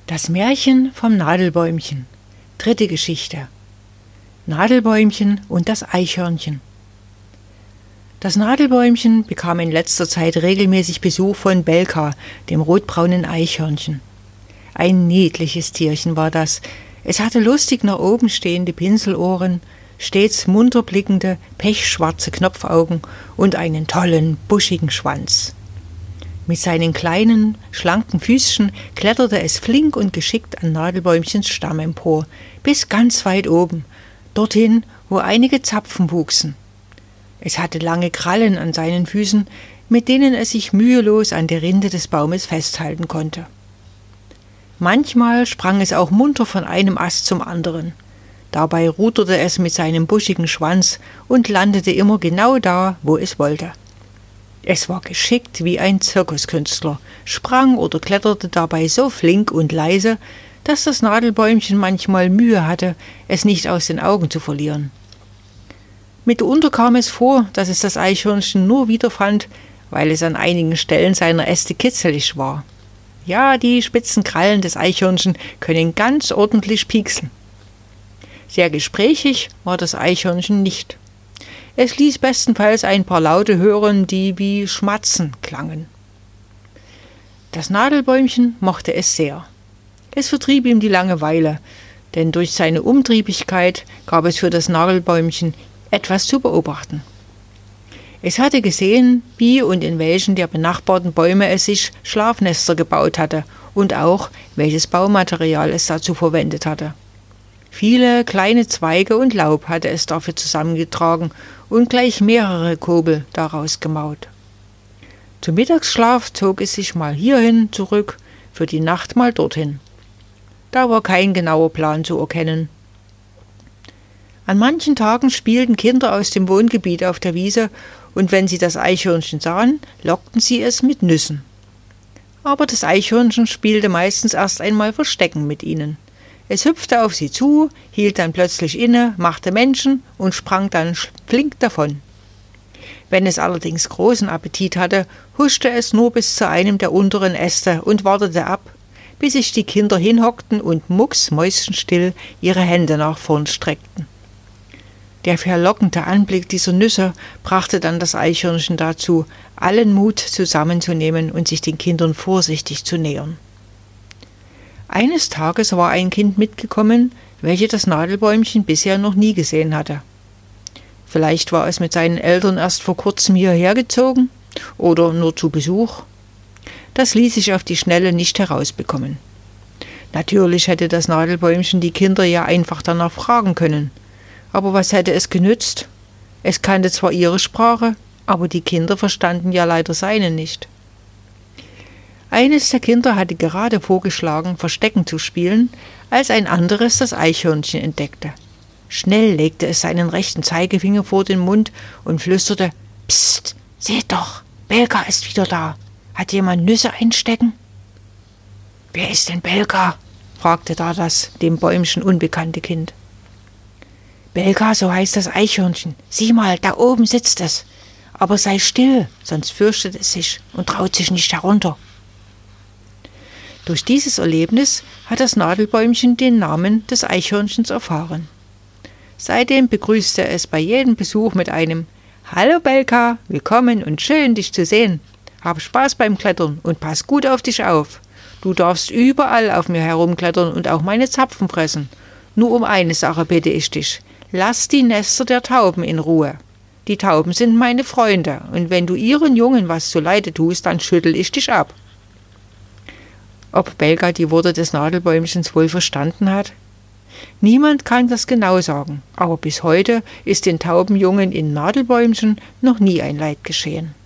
Das Märchen vom Nadelbäumchen. 3. Geschichte. Nadelbäumchen und das Eichhörnchen. Das Nadelbäumchen bekam in letzter Zeit regelmäßig Besuch von Belka, dem rotbraunen Eichhörnchen. Ein niedliches Tierchen war das. Es hatte lustig nach oben stehende Pinselohren, stets munter blickende, pechschwarze Knopfaugen und einen tollen, buschigen Schwanz. Mit seinen kleinen, schlanken Füßchen kletterte es flink und geschickt an Nadelbäumchens Stamm empor, bis ganz weit oben, dorthin, wo einige Zapfen wuchsen. Es hatte lange Krallen an seinen Füßen, mit denen es sich mühelos an der Rinde des Baumes festhalten konnte. Manchmal sprang es auch munter von einem Ast zum anderen. Dabei ruderte es mit seinem buschigen Schwanz und landete immer genau da, wo es wollte. Es war geschickt wie ein Zirkuskünstler, sprang oder kletterte dabei so flink und leise, dass das Nadelbäumchen manchmal Mühe hatte, es nicht aus den Augen zu verlieren. Mitunter kam es vor, dass es das Eichhörnchen nur wiederfand, weil es an einigen Stellen seiner Äste kitzelig war. Ja, die spitzen Krallen des Eichhörnchen können ganz ordentlich pieksen. Sehr gesprächig war das Eichhörnchen nicht. Es ließ bestenfalls ein paar Laute hören, die wie Schmatzen klangen. Das Nadelbäumchen mochte es sehr. Es vertrieb ihm die Langeweile, denn durch seine Umtriebigkeit gab es für das Nadelbäumchen etwas zu beobachten. Es hatte gesehen, wie und in welchen der benachbarten Bäume es sich Schlafnester gebaut hatte und auch, welches Baumaterial es dazu verwendet hatte. Viele kleine Zweige und Laub hatte es dafür zusammengetragen und gleich mehrere Kobel daraus gemaut. Zum Mittagsschlaf zog es sich mal hierhin zurück, für die Nacht mal dorthin. Da war kein genauer Plan zu erkennen. An manchen Tagen spielten Kinder aus dem Wohngebiet auf der Wiese, und wenn sie das Eichhörnchen sahen, lockten sie es mit Nüssen. Aber das Eichhörnchen spielte meistens erst einmal Verstecken mit ihnen. Es hüpfte auf sie zu, hielt dann plötzlich inne, machte Menschen und sprang dann flink davon. Wenn es allerdings großen Appetit hatte, huschte es nur bis zu einem der unteren Äste und wartete ab, bis sich die Kinder hinhockten und mucksmäuschenstill ihre Hände nach vorn streckten. Der verlockende Anblick dieser Nüsse brachte dann das Eichhörnchen dazu, allen Mut zusammenzunehmen und sich den Kindern vorsichtig zu nähern. Eines Tages war ein Kind mitgekommen, welches das Nadelbäumchen bisher noch nie gesehen hatte. Vielleicht war es mit seinen Eltern erst vor kurzem hierher gezogen oder nur zu Besuch. Das ließ sich auf die Schnelle nicht herausbekommen. Natürlich hätte das Nadelbäumchen die Kinder ja einfach danach fragen können. Aber was hätte es genützt? Es kannte zwar ihre Sprache, aber die Kinder verstanden ja leider seine nicht. Eines der Kinder hatte gerade vorgeschlagen, Verstecken zu spielen, als ein anderes das Eichhörnchen entdeckte. Schnell legte es seinen rechten Zeigefinger vor den Mund und flüsterte: »Psst, seht doch, Belka ist wieder da. Hat jemand Nüsse einstecken?« »Wer ist denn Belka?« fragte da das dem Bäumchen unbekannte Kind. »Belka, so heißt das Eichhörnchen. Sieh mal, da oben sitzt es. Aber sei still, sonst fürchtet es sich und traut sich nicht herunter.« Durch dieses Erlebnis hat das Nadelbäumchen den Namen des Eichhörnchens erfahren. Seitdem begrüßte es bei jedem Besuch mit einem: »Hallo Belka, willkommen und schön, dich zu sehen. Hab Spaß beim Klettern und pass gut auf dich auf. Du darfst überall auf mir herumklettern und auch meine Zapfen fressen. Nur um eine Sache bitte ich dich: Lass die Nester der Tauben in Ruhe. Die Tauben sind meine Freunde, und wenn du ihren Jungen was zuleide tust, dann schüttel ich dich ab.« Ob Belka die Worte des Nadelbäumchens wohl verstanden hat? Niemand kann das genau sagen, aber bis heute ist den Taubenjungen in Nadelbäumchen noch nie ein Leid geschehen.